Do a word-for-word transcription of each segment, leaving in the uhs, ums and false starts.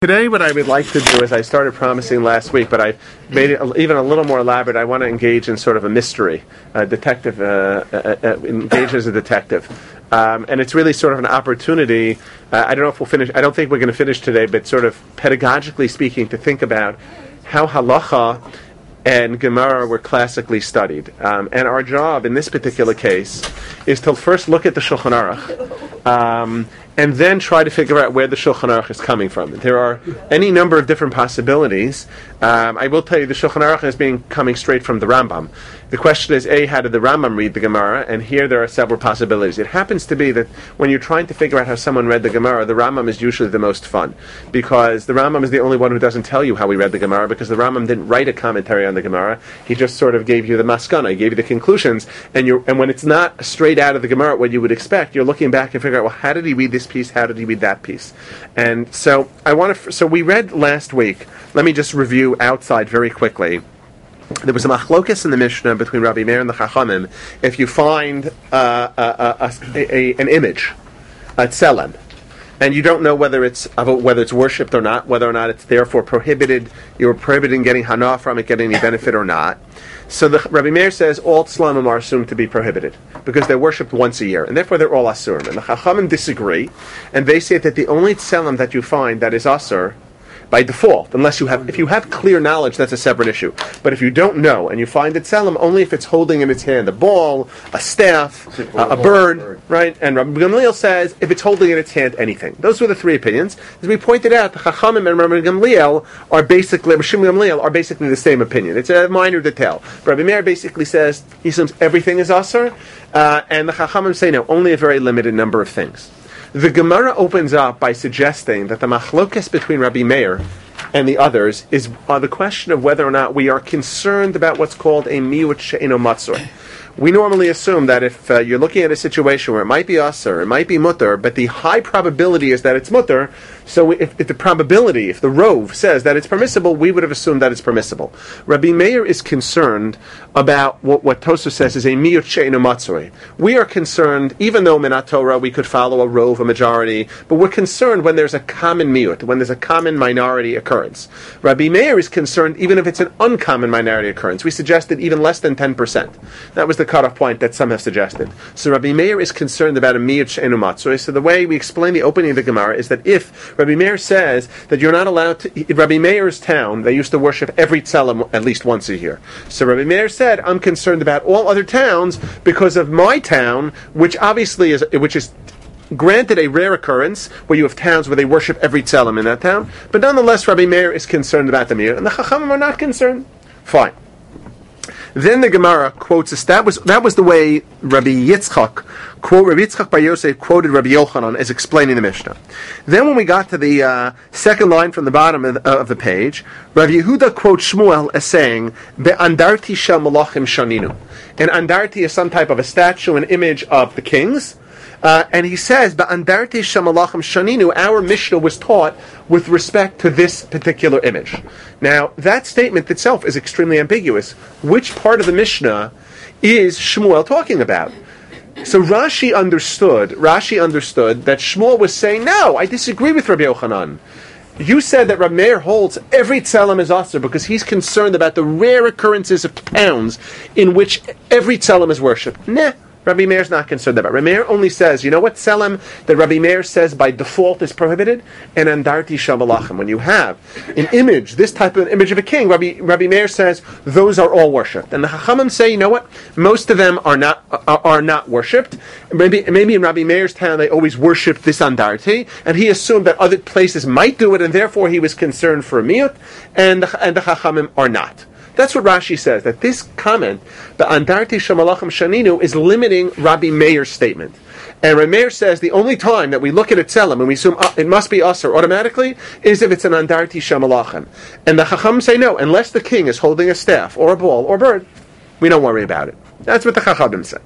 Today what I would like to do is, I started promising last week, but I made it even a little more elaborate. I want to engage in sort of a mystery, a detective, uh, uh, uh, engage as a detective. Um, and it's really sort of an opportunity, uh, I don't know if we'll finish, I don't think we're going to finish today, but sort of pedagogically speaking, to think about how halacha and Gemara were classically studied. Um, and our job in this particular case is to first look at the Shulchan Aruch, um, and then try to figure out where the Shulchan Aruch is coming from. There are any number of different possibilities. Um, I will tell you, the Shulchan Aruch is being coming straight from the Rambam. The question is, A, how did the Rambam read the Gemara? And here there are several possibilities. It happens to be that when you're trying to figure out how someone read the Gemara, the Rambam is usually the most fun, because the Rambam is the only one who doesn't tell you how he read the Gemara, because the Rambam didn't write a commentary on the Gemara. He just sort of gave you the maskana, he gave you the conclusions, and you and when it's not straight out of the Gemara what you would expect, you're looking back and figure out, well, how did he read this piece? How did he read that piece? And so I want to. So we read last week. Let me just review outside very quickly. There was a machlokas in the Mishnah between Rabbi Meir and the Chachamim. If you find uh, a, a, a, a, an image, a tselem, and you don't know whether it's whether it's worshipped or not, whether or not it's therefore prohibited, you're prohibited getting hana from it, getting any benefit or not. So the Rabbi Meir says all tselamim are assumed to be prohibited because they're worshipped once a year, and therefore they're all asurim. And the Chachamim disagree, and they say that the only tselem that you find that is asur by default, unless you have, if you have clear knowledge, that's a separate issue. But if you don't know and you find it tselem, only if it's holding in its hand a ball, a staff, a, a bird, right? And Rabbi Gamliel says if it's holding in its hand anything. Those were the three opinions. As we pointed out, the Chachamim and Rabbi Gamliel are basically, Rabbi Shimon Gamliel are basically the same opinion. It's a minor detail. Rabbi Meir basically says he assumes everything is asur, uh, and the Chachamim say no, only a very limited number of things. The Gemara opens up by suggesting that the machlokas between Rabbi Meir and the others is uh, the question of whether or not we are concerned about what's called a miut she'eno matzor. We normally assume that if uh, you're looking at a situation where it might be asur, it might be mutter, but the high probability is that it's mutter, so if, if the probability, if the rove says that it's permissible, we would have assumed that it's permissible. Rabbi Meir is concerned about what, what Tosfos says is a miut she'eno matzor. We are concerned, even though minat Torah we could follow a rove, a majority, but we're concerned when there's a common miut, when there's a common minority occurrence. Rabbi Meir is concerned even if it's an uncommon minority occurrence. We suggested even less than ten percent. That was the cutoff point that some have suggested. So Rabbi Meir is concerned about a miut she'enu matzor. So the way we explain the opening of the Gemara is that if Rabbi Meir says that you're not allowed to, in Rabbi Meir's town, they used to worship every tzelem at least once a year. So Rabbi Meir said, I'm concerned about all other towns because of my town, which obviously is, which is granted a rare occurrence where you have towns where they worship every tzelem in that town, but nonetheless Rabbi Meir is concerned about the miut, and the Chachamim are not concerned. Fine. Then the Gemara quotes us. That was that was the way Rabbi Yitzchak quote Rabbi Yitzchak Bar Yosef quoted Rabbi Yochanan as explaining the Mishnah. Then when we got to the uh, second line from the bottom of the, uh, of the page, Rabbi Yehuda quotes Shmuel as saying "Be'andarti shel malachim shaninu," and andarti is some type of a statue, an image of the kings. Uh, and he says, "Ba'andarti shamalachim shaninu." Our Mishnah was taught with respect to this particular image. Now, that statement itself is extremely ambiguous. Which part of the Mishnah is Shmuel talking about? So Rashi understood. Rashi understood that Shmuel was saying, "No, I disagree with Rabbi Yochanan. You said that Rabbi Meir holds every tzelem is asur because he's concerned about the rare occurrences of towns in which every tzelem is worshipped." Nah. Rabbi Meir's not concerned about. Rabbi Meir only says, you know what tselem that Rabbi Meir says by default is prohibited? And andarti shel malachim. When you have an image, this type of an image of a king, Rabbi, Rabbi Meir says those are all worshipped. And the Chachamim say, you know what? Most of them are not are, are not worshipped. Maybe maybe in Rabbi Meir's town they always worshipped this andarti, and he assumed that other places might do it, and therefore he was concerned for a miut, and the, and the Chachamim are not. That's what Rashi says, that this comment, the andarti shamalachim shaninu, is limiting Rabbi Meir's statement. And Rabbi Meir says the only time that we look at a tzelem and we assume uh, it must be asur automatically is if it's an andarti shamalachim. And the Chacham say no, unless the king is holding a staff or a ball or bird, we don't worry about it. That's what the Chachamim say.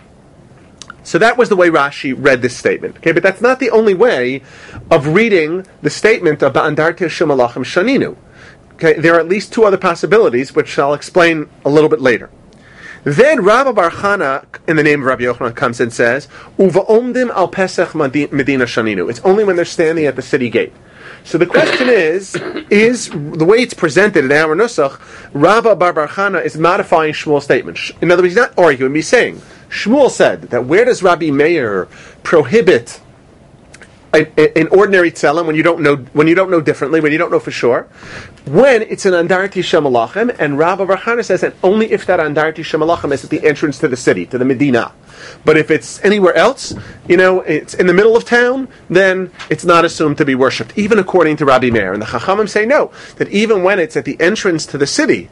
So that was the way Rashi read this statement. Okay, but that's not the only way of reading the statement of ba'andarti shamalachim shaninu. Okay, there are at least two other possibilities, which I'll explain a little bit later. Then Rabbi Bar Chana, in the name of Rabbi Yochanan, comes and says, "Uva omdim al Pesach Medina Shaninu." It's only when they're standing at the city gate. So the question is, is the way it's presented in our Nusach, Rabba Bar Bar Chana is modifying Shmuel's statement. In other words, he's not arguing, he's saying, Shmuel said that where does Rabbi Meir prohibit an ordinary tzelem when you don't know when you don't know differently, when you don't know for sure, when it's an andarti shemalachim, and Rabbi Bar Chana says that only if that andarti shemalachim is at the entrance to the city, to the Medina. But if it's anywhere else, you know, it's in the middle of town, then it's not assumed to be worshipped, even according to Rabbi Meir. And the Chachamim say no, that even when it's at the entrance to the city,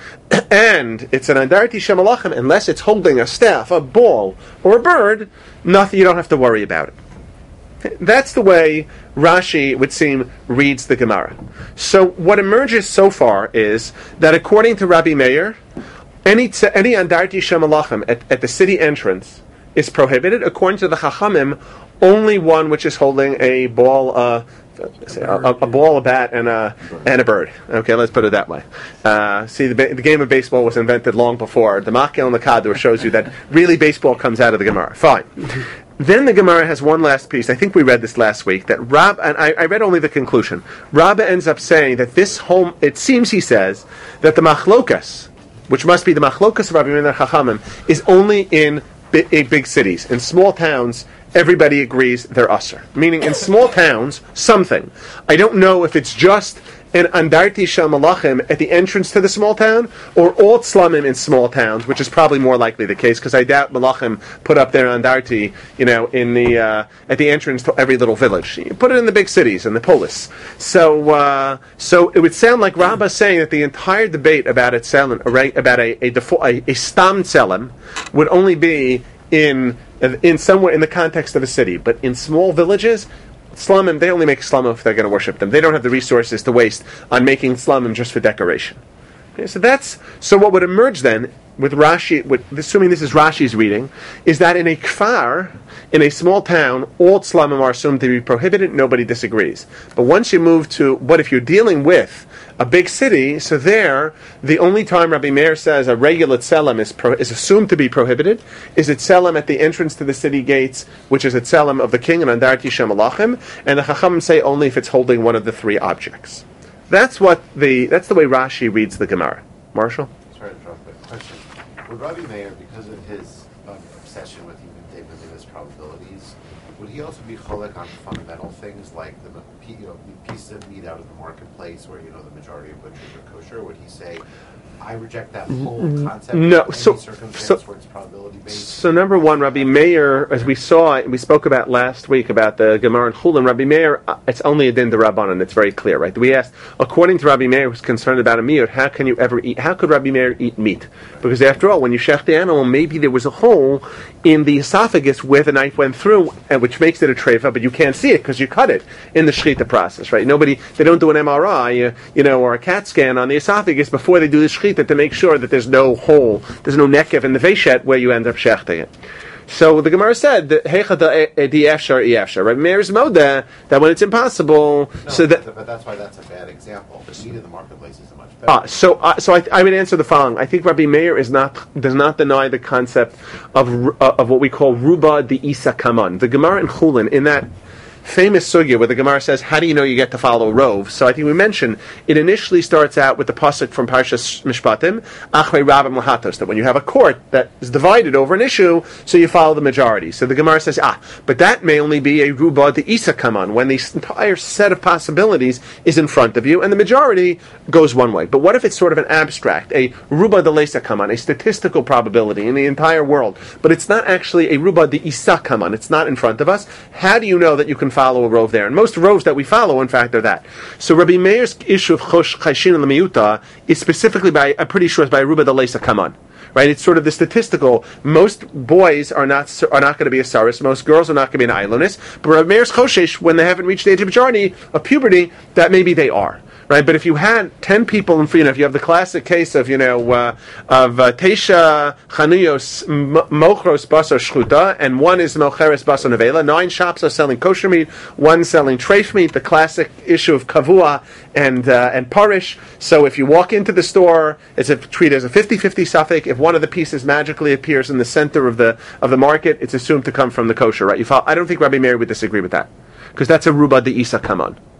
and it's an andarti shemalachim, unless it's holding a staff, a ball, or a bird, nothing. You don't have to worry about it. That's the way Rashi, it would seem, reads the Gemara. So what emerges so far is that according to Rabbi Meir, any t- any andarti shemalachim at, at the city entrance is prohibited. According to the Chachamim, only one which is holding a ball, uh, a, a, a ball, a bat, and a and a bird. Okay, let's put it that way. Uh, see, the, ba- the game of baseball was invented long before. The Makel and the Kadur shows you that really baseball comes out of the Gemara. Fine. Then the Gemara has one last piece. I think we read this last week. That Rab, and I, I read only the conclusion. Rabba ends up saying that this home. It seems he says that the machlokas, which must be the machlokas of Rabbi Meir and Chachamim, is only in big, big cities. In small towns, everybody agrees they're usher. Meaning, in small towns, something. I don't know if it's just an andarti shel malachim at the entrance to the small town, or all tzlamim in small towns, which is probably more likely the case, because I doubt malachim put up their andarti, you know, in the uh, at the entrance to every little village. You put it in the big cities, in the polis. So, uh, so it would sound like Rabbah saying that the entire debate about a tzelem, about a a, a, a stam tzelem, would only be in in somewhere in the context of a city, but in small villages, slumim, they only make slumim if they're going to worship them. They don't have the resources to waste on making slumim just for decoration. Okay, so that's so. What would emerge then with Rashi, with, assuming this is Rashi's reading, is that in a kfar, in a small town, all slumim are assumed to be prohibited. Nobody disagrees. But once you move to what if you're dealing with a big city, so there, the only time Rabbi Meir says a regular tzelem is, pro, is assumed to be prohibited is a tzelem at the entrance to the city gates, which is a tzelem of the king, and andarti shemalachim, and the Chachamim say only if it's holding one of the three objects. That's what the that's the way Rashi reads the Gemara. Marshall? Sorry to interrupt, but question. Would Rabbi Meir, because of his um, obsession with even David's probabilities, would he also be cholek on fundamental things like the you know, pieces of meat out of the marketplace where, you know, the majority of butchers are kosher? Would he say, I reject that whole concept no, of any so, circumstance so, where it's probability based? So number one, Rabbi Meir, as we saw, we spoke about last week about the Gemara and Chulin, Rabbi Meir, it's only a din d'Rabbanan, it's very clear, right? We asked, according to Rabbi Meir, who's concerned about a meat, how can you ever eat, how could Rabbi Meir eat meat? Because after all, when you shech the animal, maybe there was a hole in the esophagus where the knife went through, and which makes it a treifa, but you can't see it because you cut it in the shechita process, right? Nobody, they don't do an M R I, uh, you know, or a CAT scan on the esophagus before they do the shechita to make sure that there's no hole, there's no nekev in the veshet where you end up shechting it. So the Gemara said that heicha di efshar i efshar. Rabbi Meir is moda that when it's impossible, no, so that. But that's why that's a bad example. The meat in the marketplace is a much better. Ah, so uh, so I, I would answer the following. I think Rabbi Meir is not does not deny the concept of uh, of what we call ruba de isa kaman. The Gemara in Chulin, in that famous sugya where the Gemara says, how do you know you get to follow rov? So I think we mentioned, it initially starts out with the pasuk from Parshas Mishpatim, Achrei Rabim Lahatos, that when you have a court that is divided over an issue, so you follow the majority. So the Gemara says, ah, but that may only be a ruba de isa kaman, when the entire set of possibilities is in front of you, and the majority goes one way. But what if it's sort of an abstract, a ruba de leisa kaman, a statistical probability in the entire world, but it's not actually a ruba de isa kaman, it's not in front of us? How do you know that you can follow a rov there? And most rovs that we follow, in fact, are that. So Rabbi Meir's issue of chosh chayshin and lemiyuta is specifically by, I'm pretty sure it's by ruba de leisa kaman. Right? It's sort of the statistical. Most boys are not are not going to be a saris. Most girls are not going to be an ailonis. But Rabbi Meir's choshesh, when they haven't reached the age of majority, of puberty, that maybe they are. Right, but if you had ten people in, you know, if you have the classic case of, you know, uh, of uh, Teisha Chanuyos Mochros Basar Shchuta, and one is Mocheres Basar Nevela, nine shops are selling kosher meat, one selling treif meat, the classic issue of Kavua and uh, and Parish. So if you walk into the store, it's a, treated as a fifty-fifty suffix. If one of the pieces magically appears in the center of the of the market, it's assumed to come from the kosher, right? You follow, I don't think Rabbi Meir would disagree with that, because that's a ruba de isa kaman.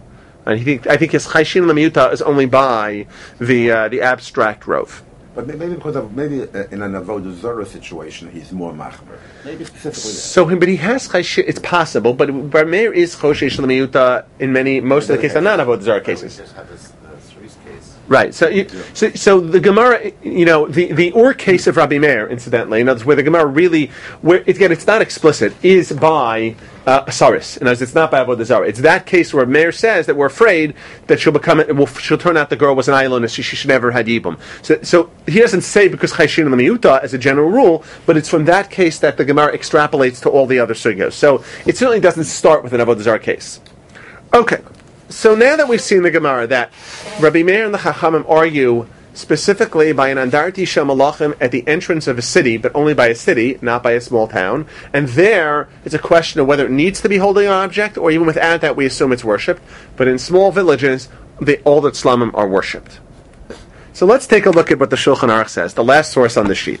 And he think, I think his chayshin l'miyuta is only by the uh, the abstract rov. But maybe because of maybe in an avodah zarah situation, he's more machmer. Maybe specifically. That. So, but he has chayshin. It's possible, but Bar Meir is chayshin l'miyuta in many most of the cases, not avodah zarah cases. Right. So, you, so, so the Gemara, you know, the, the or case of Rabbi Meir, incidentally, in other words, where the Gemara really, where again, it's not explicit, is by uh, Asaris. In other words, it's not by Avodah Zarah. It's that case where Meir says that we're afraid that she'll become, it will, she'll turn out the girl was an Ailon and she, she should never have had Yibum. So, so he doesn't say because Chayshin and the Miyuta as a general rule, but it's from that case that the Gemara extrapolates to all the other sugyos. So it certainly doesn't start with an Avodah Zarah case. Okay. So now that we've seen the Gemara that Rabbi Meir and the Chachamim argue specifically by an Andarti Shel Malachim at the entrance of a city, but only by a city, not by a small town, and there it's a question of whether it needs to be holding an object, or even without that we assume it's worshipped. But in small villages, they, all the tzlamim are worshipped. So let's take a look at what the Shulchan Aruch says, the last source on the sheet.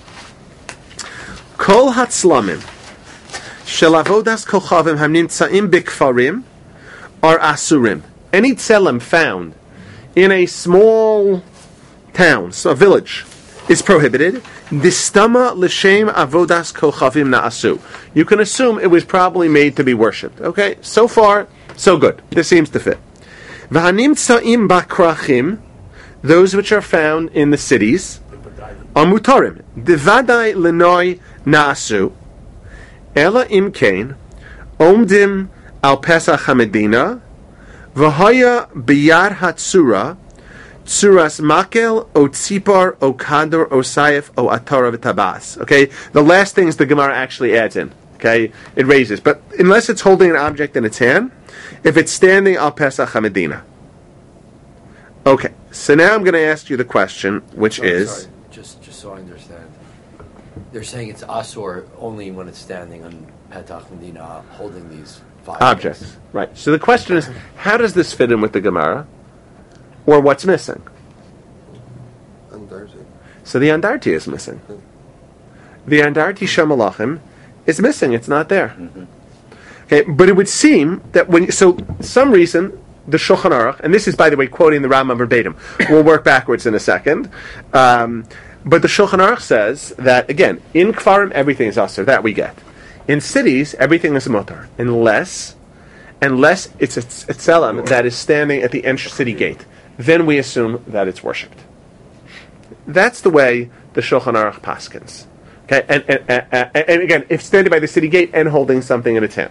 Kol hatzlamim shel avodas kochavim hamnimtzaim bikfarim are asurim. Any tzelem found in a small town, so a village, is prohibited. Distama l'shem avodas kochavim na'asu. You can assume it was probably made to be worshipped. Okay, so far, so good. This seems to fit. V'hanimtza'im bakrachim, those which are found in the cities, are mutarim. Devadai l'noi na'asu. Ela imkein, omdim al Pesach HaMedina, v'haya biyar hatzura, tzuras makel, o tzipar, o kador, o sayef, o atara v'tabas. Okay, the last things the Gemara actually adds in. Okay, it raises, but unless it's holding an object in its hand, if it's standing al Pesach HaMedina. Okay, so now I'm going to ask you the question, which sorry, is, sorry. just just so I understand, they're saying it's asur only when it's standing on Petach Medina, holding these objects. Things. Right. So the question is, how does this fit in with the Gemara? Or what's missing? Andarti. So the Andarti is missing. The Andarti Shel Malachim is missing. It's not there. Mm-hmm. Okay, but it would seem that when, so some reason, the Shulchan Aruch, and this is, by the way, quoting the Rambam verbatim. We'll work backwards in a second. Um, but the Shulchan Aruch says that, again, in Kfarim, everything is Asur. That we get. In cities, everything is mutar, unless, unless it's a tzelem that is standing at the entry city gate. Then we assume that it's worshipped. That's the way the Shulchan Aruch paskins. Okay, and, and, and, and again, if standing by the city gate and holding something in its hand.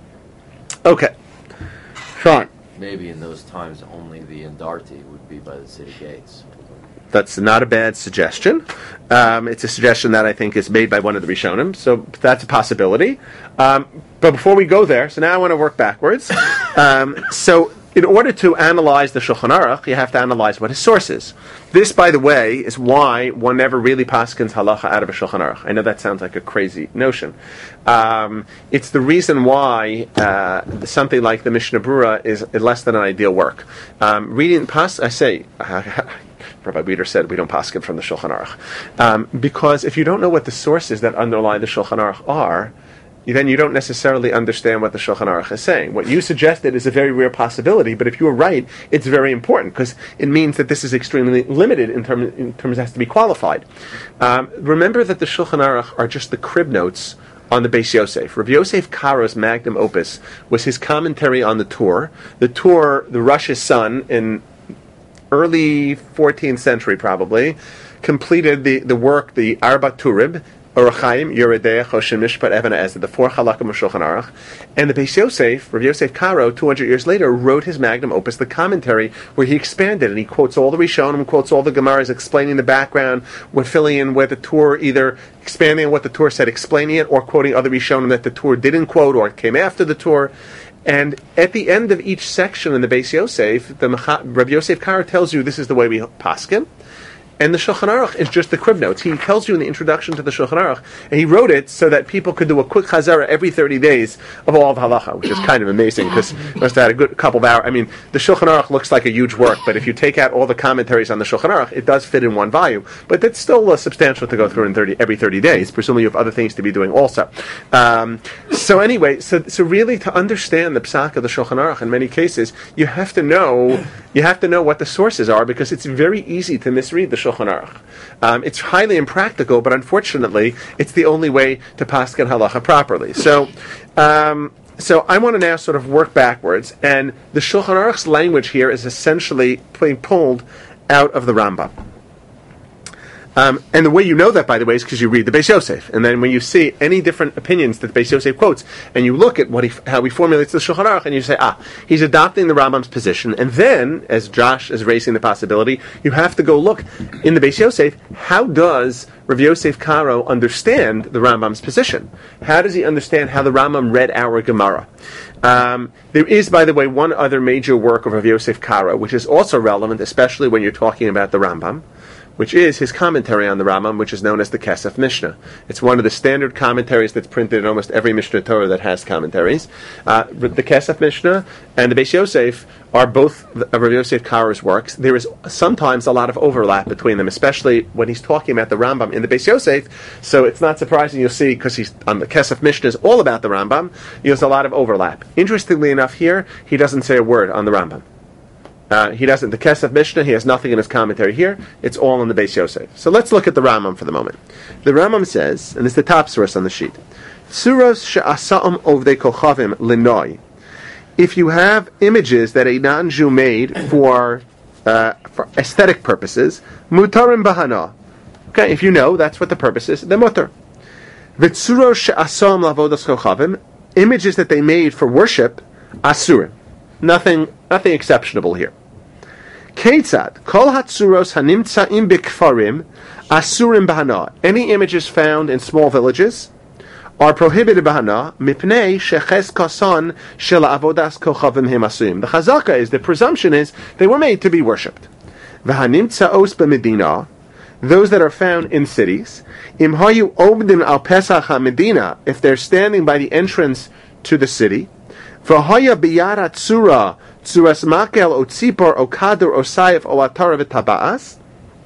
Okay, Sean. Maybe in those times only the Andarti would be by the city gates. That's not a bad suggestion. Um, it's a suggestion that I think is made by one of the Rishonim, so that's a possibility. Um, but before we go there, so now I want to work backwards. Um, so in order to analyze the Shulchan Aruch, you have to analyze what his source is. This, by the way, is why one never really paskins halacha out of a Shulchan Aruch. I know that sounds like a crazy notion. Um, it's the reason why uh, something like the Mishnah Berurah is less than an ideal work. Um, reading pas, I say. Rabbi Bieder said we don't paskin from the Shulchan Aruch. Um, because if you don't know what the sources that underlie the Shulchan Aruch are, then you don't necessarily understand what the Shulchan Aruch is saying. What you suggested is a very rare possibility, but if you were right, it's very important, because it means that this is extremely limited in, term, in terms it has to be qualified. Um, remember that the Shulchan Aruch are just the crib notes on the Beis Yosef. Rav Yosef Karo's magnum opus was his commentary on the Torah. The Torah, the Rosh's son, in early fourteenth century probably, completed the, the work, the Arba Turib, Orach Chaim, Yoreh Deah, Choshen Mishpat, Even HaEzer, the four Chalakim of Shulchan Aruch. And the Beis Yosef, Rav Yosef Karo, two hundred years later, wrote his magnum opus, the commentary, where he expanded, and he quotes all the Rishonim, quotes all the Gemaras, explaining the background, with filling in where the Torah, either expanding on what the Torah said, explaining it, or quoting other Rishonim that the Torah didn't quote, or it came after the Torah. And at the end of each section in the Beis Yosef, the Rav Yosef Karo tells you this is the way we paskin. And the Shulchan Aruch is just the crib notes. He tells you in the introduction to the Shulchan Aruch, and he wrote it so that people could do a quick chazara every thirty days of all of halacha, which is kind of amazing because he must have had a good couple of hours. I mean, the Shulchan Aruch looks like a huge work, but if you take out all the commentaries on the Shulchan Aruch, it does fit in one volume. But it's still uh, substantial to go through in thirty every thirty days. Presumably you have other things to be doing also. Um, so anyway, so so really to understand the psak of the Shulchan Aruch in many cases, you have to know you have to know what the sources are, because it's very easy to misread the Shulchan Aruch. Um, it's highly impractical, but unfortunately, it's the only way to paskin halacha properly. So, um, so I want to now sort of work backwards, and the Shulchan Aruch's language here is essentially being pulled out of the Rambam. Um, and the way you know that, by the way, is because you read the Beis Yosef. And then when you see any different opinions that the Beis Yosef quotes, and you look at what he, how he formulates the Shulchan Aruch, and you say, ah, he's adopting the Rambam's position. And then, as Josh is raising the possibility, you have to go look in the Beis Yosef, how does Rav Yosef Karo understand the Rambam's position? How does he understand how the Rambam read our Gemara? Um, there is, by the way, one other major work of Rav Yosef Karo, which is also relevant, especially when you're talking about the Rambam, which is his commentary on the Rambam, which is known as the Kesef Mishnah. It's one of the standard commentaries that's printed in almost every Mishnah Torah that has commentaries. Uh, the Kesef Mishnah and the Beis Yosef are both Rav Yosef Karo's works. There is sometimes a lot of overlap between them, especially when he's talking about the Rambam in the Beis Yosef. So it's not surprising you'll see, because he's on the Kesef Mishnah is all about the Rambam, there's a lot of overlap. Interestingly enough here, he doesn't say a word on the Rambam. Uh, he doesn't. The Kesef Mishnah, he has nothing in his commentary here. It's all in the Beis Yosef. So let's look at the Rambam for the moment. The Rambam says, and it's the top source on the sheet, Tzuros she'asa'am ovdei kochavim linoi. If you have images that a non-Jew made for, uh, for aesthetic purposes, mutarim bahana. Okay, if you know that's what the purpose is, then mutar. V'tzuros she'asa'am lavodas kochavim, images that they made for worship, asurim. Nothing, nothing exceptionable here. Ketzad kol hatzuros hanimtzaim bikfarim asurim bahana. Any images found in small villages are prohibited bahana mipnei sheches kasan shel avodas kochavim hem asurim. The chazaka is, the presumption is they were made to be worshipped. V'hanimtzaos b'medina, those that are found in cities, im hayu obdim al pesach hamedina, if they're standing by the entrance to the city. V'haya biyara tzura tzuras makel o tzipor o kadur o sayef o atara v'taba'as.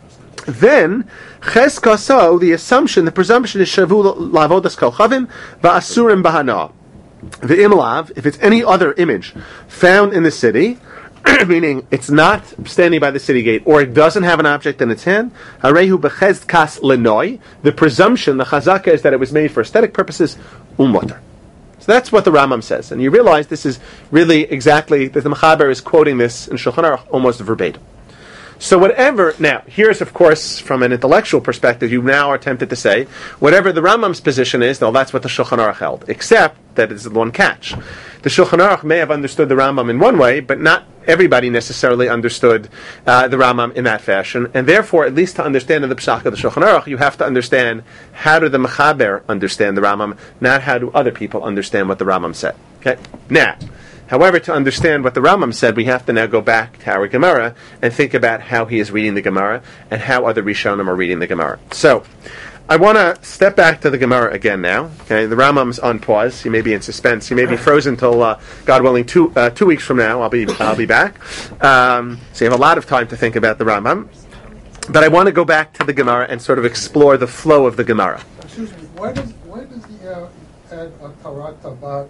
Then ches kaso, the assumption, the presumption is shavu lavodas kochavim va'asurim bahana. The imlav, if it's any other image found in the city, meaning it's not standing by the city gate, or it doesn't have an object in its hand, harehu bechezd kas lenoi. The presumption, the chazaka, is that it was made for aesthetic purposes, umotar. So that's what the Rambam says. And you realize this is really exactly, that the Mechaber is quoting this in Shulchan Aruch almost verbatim. So whatever, now, here's of course, from an intellectual perspective, you now are tempted to say, whatever the Rambam's position is, well, that's what the Shulchan Aruch held, except that it's one catch. The Shulchan Aruch may have understood the Rambam in one way, but not everybody necessarily understood uh, the Rambam in that fashion, and therefore, at least to understand the psak of the Shulchan Aruch, you have to understand how do the Mechaber understand the Rambam, not how do other people understand what the Rambam said. Okay? Now, however, to understand what the Rambam said, we have to now go back to our Gemara and think about how he is reading the Gemara and how other Rishonim are reading the Gemara. So, I want to step back to the Gemara again now. Okay, the Rambam's on pause. He may be in suspense. He may be frozen until, uh, God willing, two uh, two weeks from now. I'll be I'll be back. Um, so you have a lot of time to think about the Rambam. But I want to go back to the Gemara and sort of explore the flow of the Gemara. Excuse me. Why does why does he uh, add a tarat tabat?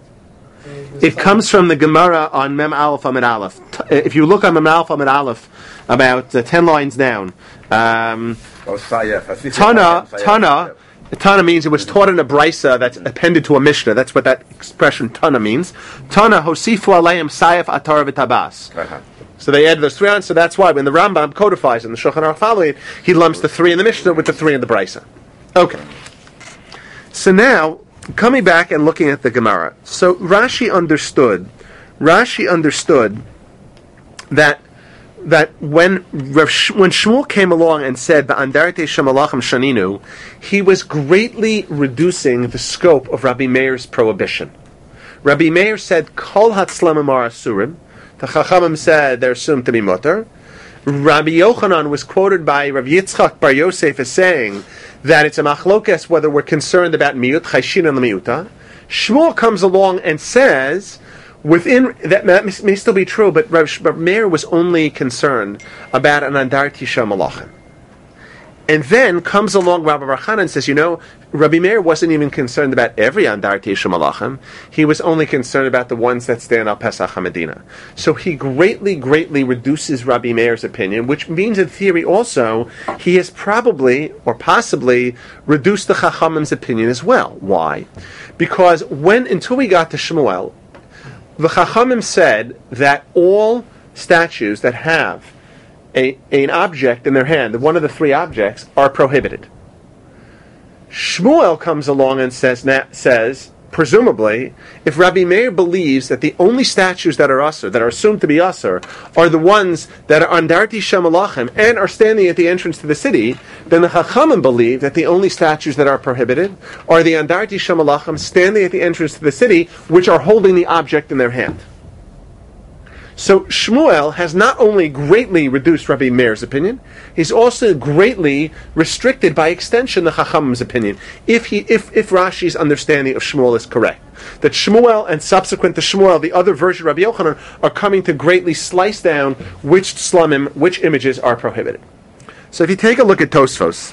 It comes from the Gemara on Mem Aleph Amid Aleph. T- if you look on Mem Aleph Amid Aleph, about uh, ten lines down, um, Tana, Tana, Tana means it was taught in a brisa that's appended to a Mishnah. That's what that expression Tana means. Tana hosifu aleim sayef atar v'tabas. So they added those three on. So that's why when the Rambam codifies and the Shulchan Aruch following it, he lumps the three in the Mishnah with the three in the brisa. Okay. So now, coming back and looking at the Gemara, so Rashi understood, Rashi understood that that when when Shmuel came along and said "Ba'andartei shemalachim shaninu," he was greatly reducing the scope of Rabbi Meir's prohibition. Rabbi Meir said "Kol hatzlamim are asurim." The Chachamim said they're assumed to be mutar. Rabbi Yochanan was quoted by Rav Yitzchak Bar Yosef as saying that it's a machlokes whether we're concerned about miut, chayshin and miuta. Shmuel comes along and says, within that, that may still be true, but Rav Meir was only concerned about an andar tisha malachim. And then comes along Rabbi Bar Chana and says, you know, Rabbi Meir wasn't even concerned about every andar tisha malachim. He was only concerned about the ones that stand al Pesach HaMedina. So he greatly, greatly reduces Rabbi Meir's opinion, which means in theory also he has probably or possibly reduced the Chachamim's opinion as well. Why? Because when until we got to Shmuel, the Chachamim said that all statues that have A, an object in their hand, one of the three objects, are prohibited. Shmuel comes along and says, says presumably, if Rabbi Meir believes that the only statues that are asur, that are assumed to be asur, are the ones that are andarti shemalachim and are standing at the entrance to the city, then the Chachamim believe that the only statues that are prohibited are the andarti shemalachim standing at the entrance to the city, which are holding the object in their hand. So Shmuel has not only greatly reduced Rabbi Meir's opinion, he's also greatly restricted by extension the Chachamim's opinion. If he, if, if Rashi's understanding of Shmuel is correct, that Shmuel and subsequent to Shmuel, the other version of Rabbi Yochanan, are coming to greatly slice down which slumim, which images are prohibited. So if you take a look at Tosfos,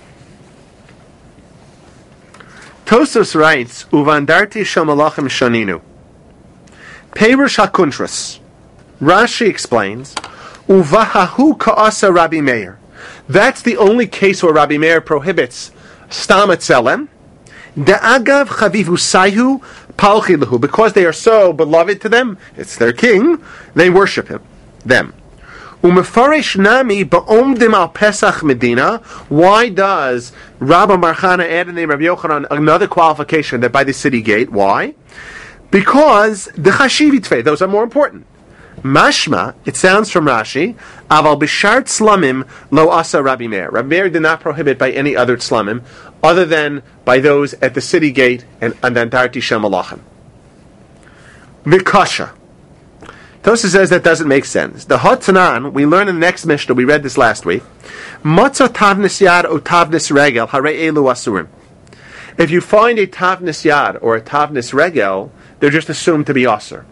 Tosfos writes, "Uvandarti shel malachim shaninu, Peirush hakuntras." Rashi explains, Uvahahu ka'asa Rabbi Meir. That's the only case where Rabbi Meir prohibits stam etzelem. De'agav chavivusayhu palchilahu. Because they are so beloved to them, it's their king, they worship him, them. Umefaresh nami ba'omdim al Pesach Medina. Why does Rabbi Bar Chana add in the Rabbi Yochanan another qualification that by the city gate? Why? Because the chashivitve, those are more important. Mashma, it sounds from Rashi, aval b'shart slamim lo asa Rabbi Meir. Rabbi Meir did not prohibit by any other slamim, other than by those at the city gate and andarti shel malachim. Vikasha. Tosa says that doesn't make sense. The Hatanan, we learn in the next Mishnah, we read this last week, Matzah tavnis yad o tavnis regel, harei elu asurim. If you find a tavnis yad or a tavnis regel, they're just assumed to be asur.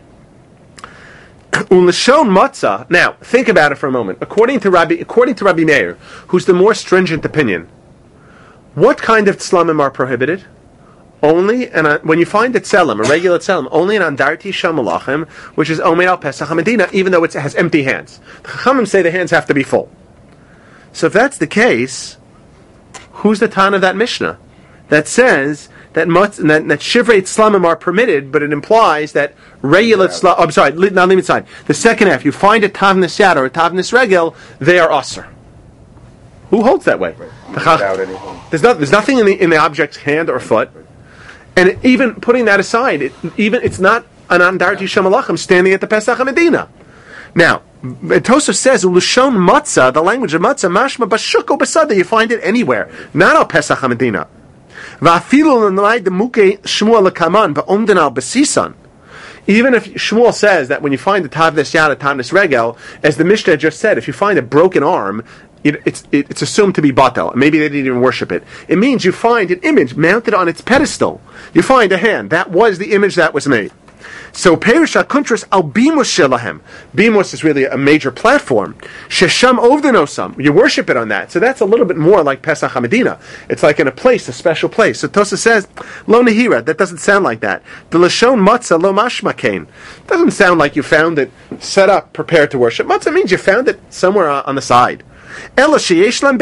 Ulashon matzah. Now, think about it for a moment. According to Rabbi, according to Rabbi Meir, who's the more stringent opinion, what kind of tzlamim are prohibited? Only, and uh, when you find a tzelem, a regular tzelem, only an andarti shel malachim, which is omer al Pesach HaMedina, even though it has empty hands. The Chachamim say the hands have to be full. So if that's the case, who's the Tan of that Mishnah that says that mutz, that, that shivrei tzlamim are permitted, but it implies that regular tzlamim, oh, I'm sorry, now leave it aside. The second half, you find a tavnis yad or a tavnis regel, they are asur. Who holds that way? Right. Without anything. There's, no, there's nothing in the in the object's hand or foot. And it, even putting that aside, it, even it's not an andarti shel malachim standing at the Pesach HaMedina. Now, Tosaf says, "U'lushon matzah," the language of matzah, mashma b'shuk o b'sada, you find it anywhere, not al Pesach HaMedina. Va'afilu l'nai demuke Shmuel lekaman ba'omden al b'sisan. Even if Shmuel says that when you find the tavnis yad, a tavnis regel, as the Mishnah just said, if you find a broken arm, It, it's, it, it's assumed to be batel. Maybe they didn't even worship it. It means you find an image mounted on its pedestal. You find a hand. That was the image that was made. So Perish HaKuntras al Bimus Shelahem. Bimus is really a major platform. Shesham Ovdenosam. You worship it on that. So that's a little bit more like Pesach HaMedina. It's like in a place, a special place. So Tosa says, Lo Nehira. That doesn't sound like that. The Lashon Matzah Lo Mashma Kain. Doesn't sound like you found it set up, prepared to worship. Matzah means you found it somewhere on the side. All it means when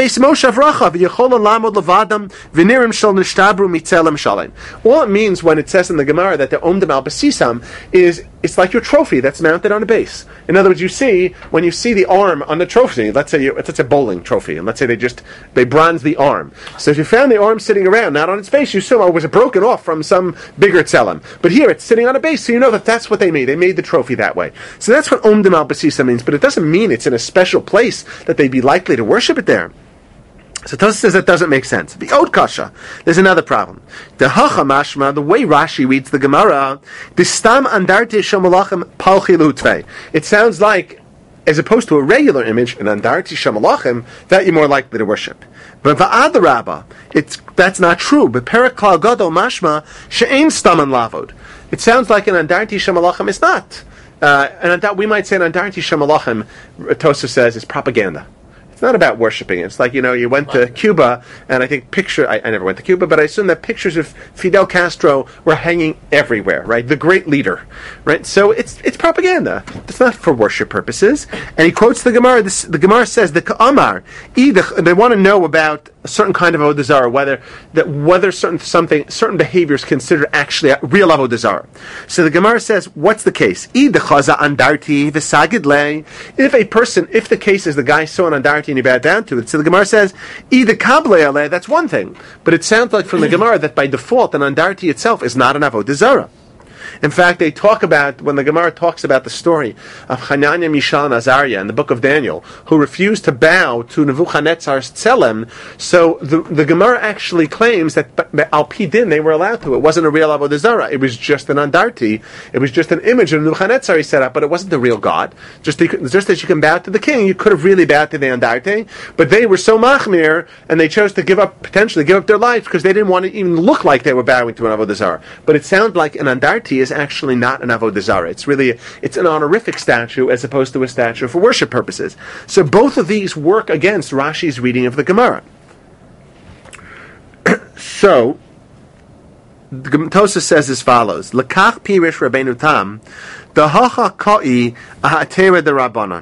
it says in the Gemara that they're omdim al basisam is it's like your trophy that's mounted on a base. In other words, you see when you see the arm on the trophy. Let's say you, it's a bowling trophy, and let's say they just they bronze the arm. So if you found the arm sitting around, not on its base, you assume oh, it was broken off from some bigger tzelem. But here it's sitting on a base, so you know that that's what they made. They made the trophy that way. So that's what omdim al basisam means. But it doesn't mean it's in a special place that they'd be likely to worship it there. So Tosfos says that doesn't make sense. The Od Kasha, there's another problem. The Hacha Mashma, the way Rashi reads the Gemara, the Stam Andarte Shamalachim Palchi Lutvei. It sounds like as opposed to a regular image, an Andarti Shamalachim, that you're more likely to worship. But Va'adarabba, it's that's not true. But Perek Klal Gadol Mashma She'ein Staman Lavod. It sounds like an Andarti Shamalachim is not. Uh, and we might say an Andarti Shamalachim, Tosa says, is propaganda. It's not about worshiping. It's like, you know, you went to Cuba, and I think picture, I, I never went to Cuba, but I assume that pictures of Fidel Castro were hanging everywhere, right? The great leader, right? So it's it's propaganda. It's not for worship purposes. And he quotes the Gemara. This, the Gemara says, the Ka'amar, they want to know about a certain kind of Avodah Zarah, whether that whether certain something certain behavior is considered actually a real Avodah Zarah. So the Gemara says, what's the case? If a person, if the case is the guy saw an andarti and he bowed down to it, so the Gemara says, that's one thing. But it sounds like from the Gemara that by default an andarti itself is not an Avodah Zarah. In fact, they talk about, when the Gemara talks about the story of Hananiah, Mishael, and Azariah in the book of Daniel, who refused to bow to Nebuchadnezzar's tzelem, so the, the Gemara actually claims that Al Pi Din, they were allowed to. It wasn't a real Avodah Zarah. It was just an andarti. It was just an image of Nebuchadnezzar he set up, but it wasn't the real God. Just, just as you can bow to the king, you could have really bowed to the andarti, but they were so machmir, and they chose to give up, potentially give up their lives, because they didn't want to even look like they were bowing to an Avodah Zarah. But it sounds like an andarti is actually not an Avodah Zarah. It's really, a, it's an honorific statue as opposed to a statue for worship purposes. So both of these work against Rashi's reading of the Gemara. So, the Tosa says as follows, Lekach pirish Rabbeinu Tam, Dahacha ka'i ahatera de Rabbanan.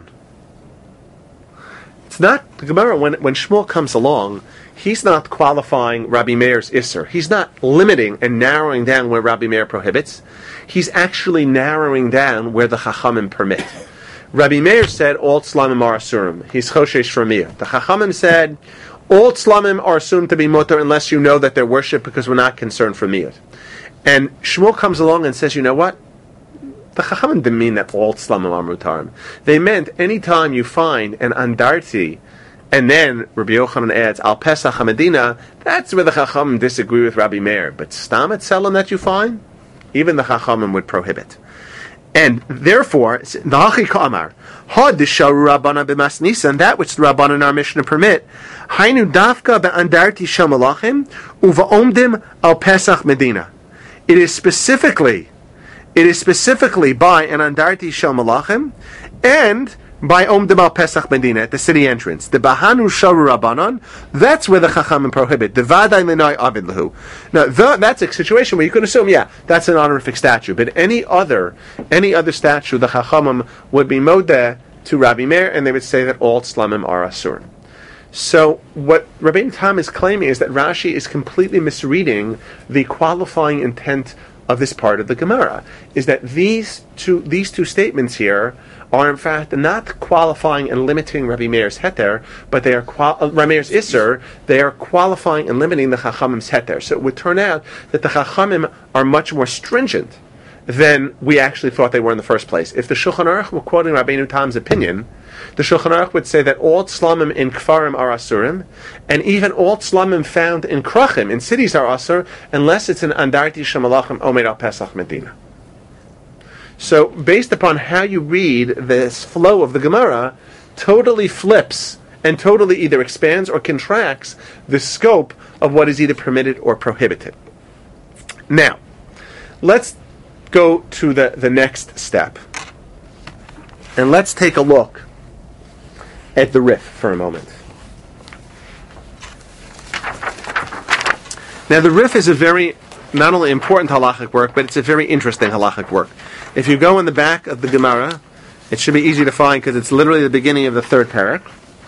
It's not, the Gemara, when, when Shmuel comes along, he's not qualifying Rabbi Meir's Isser. He's not limiting and narrowing down where Rabbi Meir prohibits. He's actually narrowing down where the Chachamim permit. Rabbi Meir said, all tzlamim are asurim. He's choshesh ramiyah. The Chachamim said, all tzlamim are assumed to be mutar unless you know that they're worship, because we're not concerned for miyat. And Shmuel comes along and says, you know what? The Chachamim didn't mean that all tzlamim are mutarim. They meant any time you find an andarti, and then Rabbi Yochanan adds, Al Pesach HaMedina, that's where the Chachamim disagree with Rabbi Meir. But Stam et Selam that you find, even the Chachamim would prohibit. And therefore, the Hachi Ka'amar, Had Disharu Rabbana B'mas Nisan, that which the Rabbanan in our Mishnah permit, Hainu Dafka B'andarti Shamalachim, Uva Omdim Al Pesach Medina. It is specifically, it is specifically by an Andarti Shamalachim, and by Omdim Al Pesach Medina, at the city entrance. The Bahanu Sharu Rabbanon, that's where the Chachamim prohibit. The Vaday Lenai Avid Lahu. Now, the, that's a situation where you can assume, yeah, that's an honorific statue. But any other any other statue, the Chachamim would be modeh to Rabbi Meir, and they would say that all tzlamim are asur. So, what Rabbeinu Tam is claiming is that Rashi is completely misreading the qualifying intent of this part of the Gemara. Is that these two these two statements here are in fact not qualifying and limiting Rabbi Meir's heter, but they are qual- uh, Rabbi Meir's Isser. They are qualifying and limiting the Chachamim's heter. So it would turn out that the Chachamim are much more stringent than we actually thought they were in the first place. If the Shulchan Aruch were quoting Rabbeinu Tam's opinion, the Shulchan Aruch would say that all tzlamim in kfarim are asurim, and even all tzlamim found in krachim, in cities, are asur, unless it's an andarti shemalachim omer al Pesach Medina. So, based upon how you read this flow of the Gemara, totally flips and totally either expands or contracts the scope of what is either permitted or prohibited. Now, let's go to the, the next step. And let's take a look at the Rif for a moment. Now, the Rif is a very, not only important halachic work, but it's a very interesting halachic work. If you go in the back of the Gemara, it should be easy to find because it's literally the beginning of the third parak.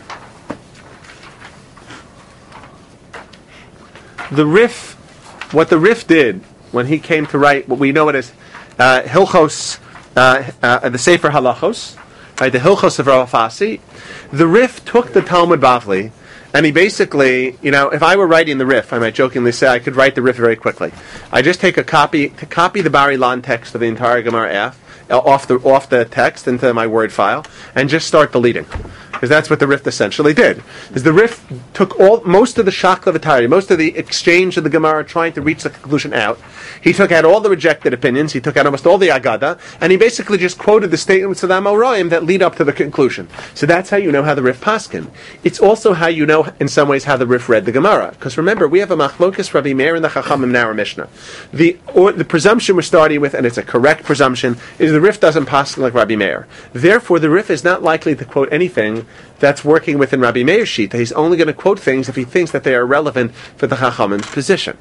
The Rif, what the Rif did when he came to write what we know it as uh, Hilchos, uh, uh, the Sefer Halachos, right, the Hilchos of Rav Asi, the Rif took the Talmud Bavli, and he basically, you know, if I were writing the Rif, I might jokingly say I could write the Rif very quickly. I just take a copy, to copy the Bari Lan text of the entire Gemara F, off the off the text into my Word file, and just start deleting. because that's what the Rif essentially did. Is the Rif took all most of the Shakla V'Tari, most of the exchange of the Gemara trying to reach the conclusion out. He took out all the rejected opinions, he took out almost all the Agada, and he basically just quoted the statements of the Amoraim that lead up to the conclusion. So that's how you know how the Rif paskin. It's also how you know, in some ways, how the Rif read the Gemara. Because remember, we have a Machlokas Rabbi Meir and the Chachamim in our Mishnah. The, or, the presumption we're starting with, and it's a correct presumption, is the Rif doesn't paskin like Rabbi Meir. Therefore, the Rif is not likely to quote anything that's working within Rabbi Meir's sheet. He's only going to quote things if he thinks that they are relevant for the Chachamim's position.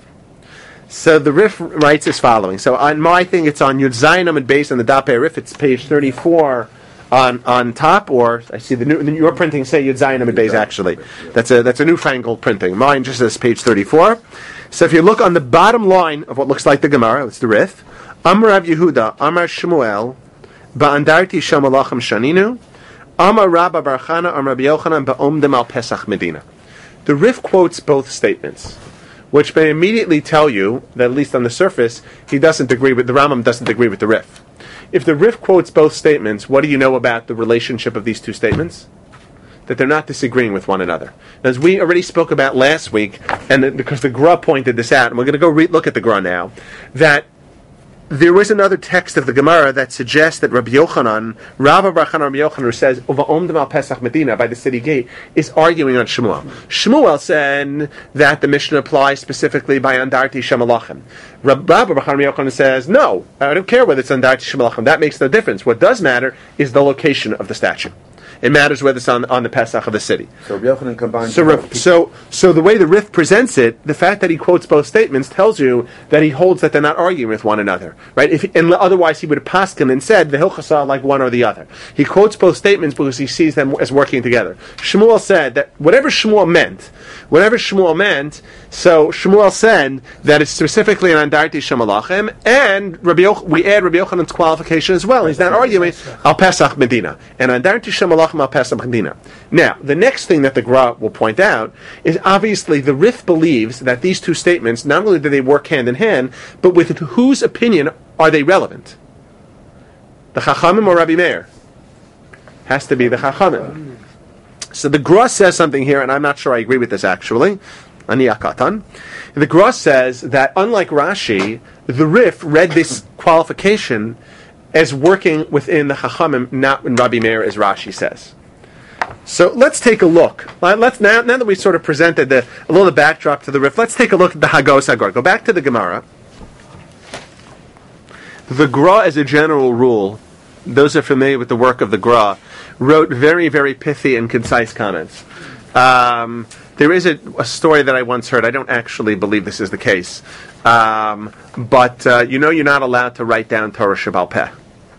So the Rif writes as following. So on my thing, it's on Yud Zayin Amud Beis on the Dapei Rif. It's page thirty-four on on top, or I see the new your printing say Yud Zayin Amud Beis actually. That's a that's a newfangled printing. Mine just says page thirty-four. So if you look on the bottom line of what looks like the Gemara, it's the Rif. Amar Rav Yehuda, Amar Shmuel, Ba'andarti Shel Malachim Shaninu, Amar Rabba Bar Chana, Amar Rabbi Yochanan, Ba'omdim al Pesach Medina. The Rif quotes both statements, which may immediately tell you that, at least on the surface, he doesn't agree with the Rambam doesn't agree with the Rif. If the Rif quotes both statements, what do you know about the relationship of these two statements? That they're not disagreeing with one another. As we already spoke about last week, and the, because the Gra pointed this out, and we're going to go re- look at the Gra now, that there is another text of the Gemara that suggests that Rabbi Yochanan, Rabbi Bar Chana Rabbi Yochanan, who says "Uva'omdim al Pesach Medina" by the city gate, is arguing on Shmuel. Shmuel said that the Mishnah applies specifically by Andarti Shemalachim. Rabbi Bar Chana Rabbi Yochanan says, "No, I don't care whether it's Andarti Shemalachim. That makes no difference. What does matter is the location of the statue. It matters whether it's on, on the Pesach of the city." So Rabbi Yochanan combines so, both. so, so the way the Rif presents it, the fact that he quotes both statements tells you that he holds that they're not arguing with one another, right? If and otherwise he would have paskin and said the Hilchasa like one or the other. He quotes both statements because he sees them as working together. Shmuel said that whatever Shmuel meant, whatever Shmuel meant, so Shmuel said that it's specifically an Andarti Shemalachim, and Rabbi Yoch, we add Rabbi Yochanan's qualification as well. He's not arguing al Pesach Medina and Andarti Shemalachim. Now, the next thing that the Gra will point out is obviously the Rif believes that these two statements, not only do they work hand in hand, but with whose opinion are they relevant? The Chachamim or Rabbi Meir? Has to be the Chachamim. So the Gra says something here, and I'm not sure I agree with this actually. Ani Akatan. The Gra says that unlike Rashi, the Rif read this qualification as working within the Chachamim, not in Rabbi Meir, as Rashi says. So let's take a look. Let's now, now that we sort of presented the, a little backdrop to the Rif, let's take a look at the Hagos Hagar. Go back to the Gemara. The Gra, as a general rule, those who are familiar with the work of the Gra, wrote very, very pithy and concise comments. Um, there is a, a story that I once heard. I don't actually believe this is the case. Um, but uh, you know you're not allowed to write down Torah Sheba'al Peh.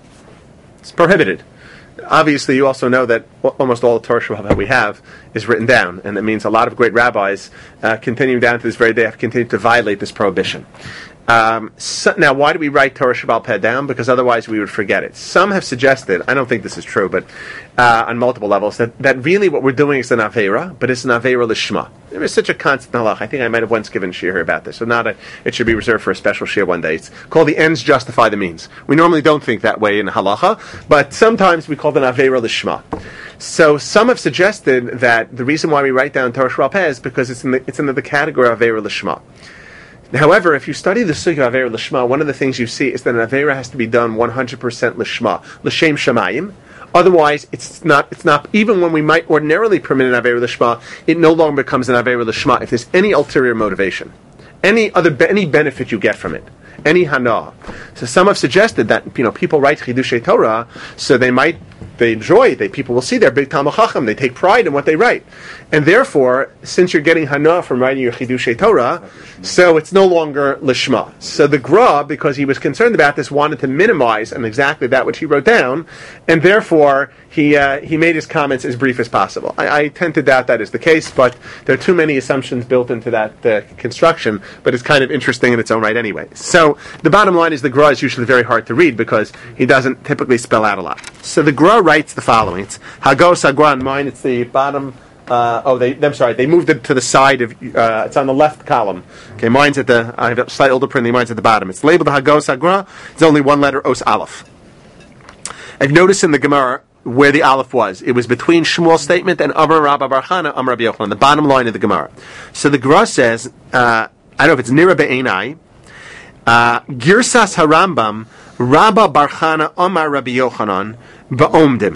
It's prohibited. Obviously, you also know that almost all the Torah Sheba'al Peh we have is written down, and that means a lot of great rabbis, uh, continuing down to this very day, have continued to violate this prohibition. Um, so, now, why do we write Torah Sheba'al Peh down? Because otherwise we would forget it. Some have suggested, I don't think this is true, but uh, on multiple levels, that, that really what we're doing is an Aveira, but it's an Aveira Lishma. There is such a constant halach. I think I might have once given shir about this, so not a, it should be reserved for a special shir one day. It's called the ends justify the means. We normally don't think that way in halacha, but sometimes we call it an Aveira Lishma. So some have suggested that the reason why we write down Torah Sheba'al Peh is because it's in the, it's in the category of Aveira Lishma. However, if you study the sugya of Aveira Lishma, one of the things you see is that an Aveira has to be done one hundred percent Lishma, L'Shem Shamayim. Otherwise, it's not, it's not, even when we might ordinarily permit an Aveira Lishma, it no longer becomes an Aveira Lishma if there's any ulterior motivation, any other, any benefit you get from it, any hana. So some have suggested that, you know, people write Chidushei Torah, so they might, they enjoy, they, people will see their big Talmud Chacham, they take pride in what they write. And therefore, since you're getting hana from writing your Chidushei Torah, so it's no longer Lishma. So the Gra, because he was concerned about this, wanted to minimize and exactly that which he wrote down, and therefore he uh, he made his comments as brief as possible. I, I tend to doubt that is the case, but there are too many assumptions built into that uh, construction, but it's kind of interesting in its own right anyway. So the bottom line is the Gra is usually very hard to read because he doesn't typically spell out a lot. So the Gra writes the following. It's Hagos Hagra on mine, it's the bottom. Uh, oh, they, I'm sorry, they moved it to the side of, uh, it's on the left column. Okay, mine's at the, I have a slightly older printing, mine's at the bottom. It's labeled Hagos Hagra, it's only one letter, Os Aleph. I've noticed in the Gemara, where the aleph was. It was between Shmuel's statement and Amar Rabba Bar Chana, Amar Rabbi Yochanan, the bottom line of the Gemara. So the Gemara says, uh, I don't know if it's Nira Be'enai, uh, Girsas HaRambam, Rabba Bar Chana, Amar Rabbi Yochanan, Ba'omdim.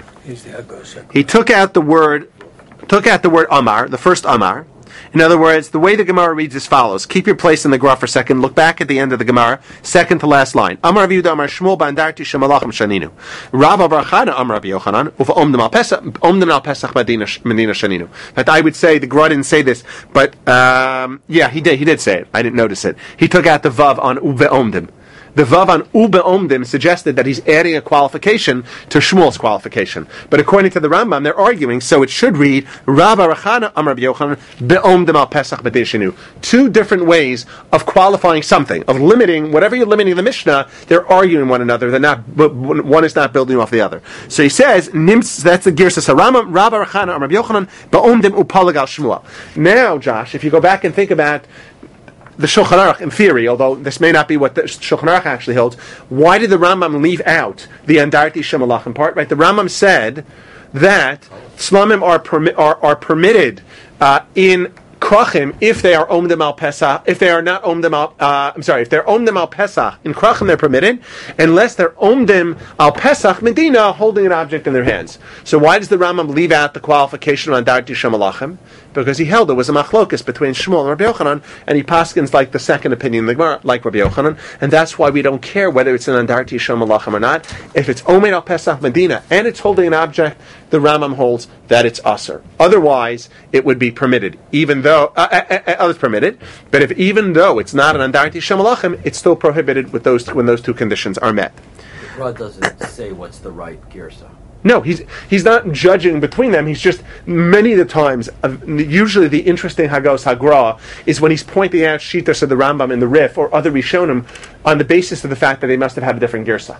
He took out the word, took out the word Amar, the first Amar. In other words, the way the Gemara reads as follows. Keep your place in the Gemara for a second. Look back at the end of the Gemara, second to last line. Amar Rabbi Yehuda Amar Shmuel Bandarti Shemalachim Shaninu. Rabba Bar Chana Amar Rabbi Yochanan Uva Omdim Al Pesach Omdim Al Pesach Medina Shaninu. But I would say the Gemara didn't say this, but um, yeah, he did. He did say it. I didn't notice it. He took out the vav on Uve Omdim. The vav on ube omdim suggested that he's adding a qualification to Shmuel's qualification. But according to the Rambam, they're arguing, so it should read, Rabba Rachana Amar Rabbi Yochanan be'omdim al Pesach b'dishinu. Two different ways of qualifying something, of limiting, whatever you're limiting the Mishnah, they're arguing one another. They're not, one is not building off the other. So he says, Nims, that's the Girsas HaRambam, Rabba Rachana Amar Rabbi Yochanan be'omdim upalag al Shmuel. Now, Josh, if you go back and think about the Shulchan Aruch, in theory, although this may not be what the Shulchan Aruch actually holds, why did the Rambam leave out the Andarti Shemalachim part? Right, the Rambam said that Slamim are permi- are, are permitted uh, in Krachim if they are Omdim al Pesach. If they are not Omdim al, uh, I'm sorry, if they're Omdim al Pesach in Krachim, they're permitted, unless they're Omdim al Pesach Medina, holding an object in their hands. So why does the Rambam leave out the qualification of Andarti Shemalachim? Because he held it was a machlokus between Shmuel and Rabbi Yochanan, and he paskins like the second opinion, like Rabbi Yochanan, and that's why we don't care whether it's an Andarti Shemalachim or not. If it's Omer al Pesach Medina and it's holding an object, the Rambam holds that it's usher. Otherwise, it would be permitted, even though uh, uh, uh, uh, it's permitted. But if even though it's not an Andarti Shemalachim, it's still prohibited with those when those two conditions are met. The Rod doesn't say what's the right girsa. No, he's he's not judging between them. He's just, many of the times, uh, usually the interesting Hagos Hagra is when he's pointing out Shitas of the Rambam in the Rif or other Rishonim on the basis of the fact that they must have had a different Girsa.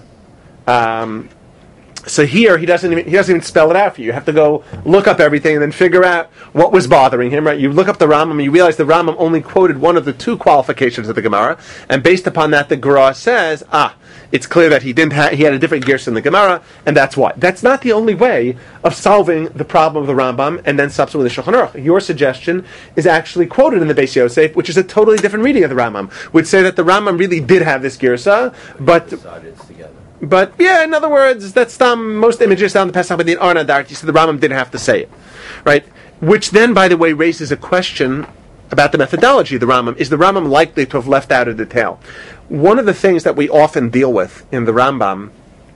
Um, so here he doesn't even, he doesn't even spell it out for you. You have to go look up everything and then figure out what was bothering him. Right? You look up the Rambam and you realize the Rambam only quoted one of the two qualifications of the Gemara, and based upon that, the Gemara says, ah. It's clear that he didn't ha- he had a different gersa in the Gemara, and that's why. That's not the only way of solving the problem of the Rambam and then subsequently the Shulchan Aruch. Your suggestion is actually quoted in the Beis Yosef, which is a totally different reading of the Rambam. Would say that the Rambam really did have this gersa, but but yeah, in other words, that's um, most images down the Pesach B'din are not dark. So the Rambam didn't have to say it, right? Which then, by the way, raises a question about the methodology of the Rambam. Is the Rambam likely to have left out a detail? One of the things that we often deal with in the Rambam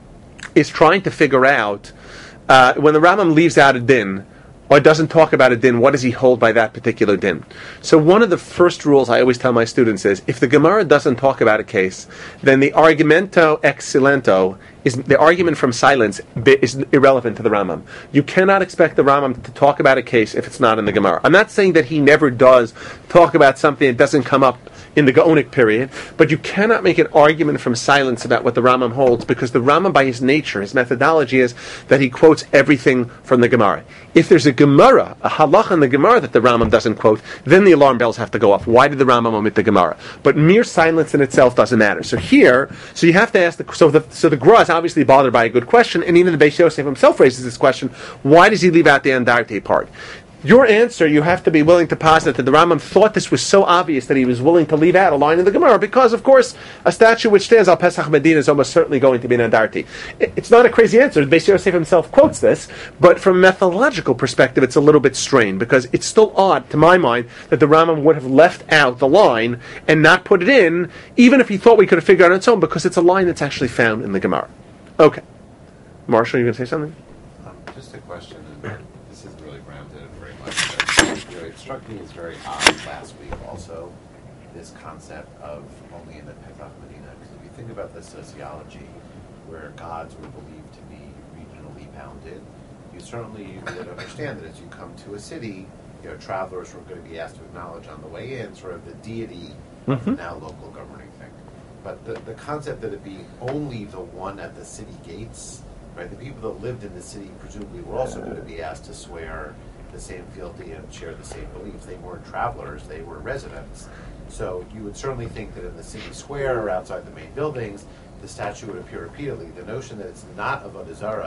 is trying to figure out, uh, when the Rambam leaves out a din, or doesn't talk about a din, what does he hold by that particular din? So one of the first rules I always tell my students is, if the Gemara doesn't talk about a case, then the argumento ex silento, is the argument from silence, is irrelevant to the Rambam. You cannot expect the Rambam to talk about a case if it's not in the Gemara. I'm not saying that he never does talk about something that doesn't come up in the Gaonic period, but you cannot make an argument from silence about what the Rambam holds, because the Rambam, by his nature, his methodology is that he quotes everything from the Gemara. If there's a Gemara, a halach in the Gemara that the Rambam doesn't quote, then the alarm bells have to go off. Why did the Rambam omit the Gemara? But mere silence in itself doesn't matter. So here, so you have to ask the so the so the Gra is obviously bothered by a good question, and even the Beis Yosef himself raises this question: why does he leave out the Andarte part? Your answer, you have to be willing to posit that the Rambam thought this was so obvious that he was willing to leave out a line in the Gemara, because, of course, a statue which stands al Pesach Medina is almost certainly going to be an Andarti. It's not a crazy answer. Beis Yosef himself quotes this, but from a methodological perspective, it's a little bit strained, because it's still odd, to my mind, that the Rambam would have left out the line and not put it in, even if he thought we could have figured it out on its own, because it's a line that's actually found in the Gemara. Okay. Marshall, you going to say something? Um, just a question. This isn't really grounded in very much, but you know, it struck me as very odd last week also, this concept of only in the Pesach Medina. Because if you think about the sociology where gods were believed to be regionally bounded, you certainly would understand that as you come to a city, you know, travelers were going to be asked to acknowledge on the way in sort of the deity mm-hmm. of the now local governing thing. But the, the concept that it being only the one at the city gates, right? The people that lived in the city presumably were also going to be asked to swear the same fealty and share the same beliefs. They weren't travelers, they were residents. So you would certainly think that in the city square or outside the main buildings, the statue would appear repeatedly. The notion that it's not Avodah Zarah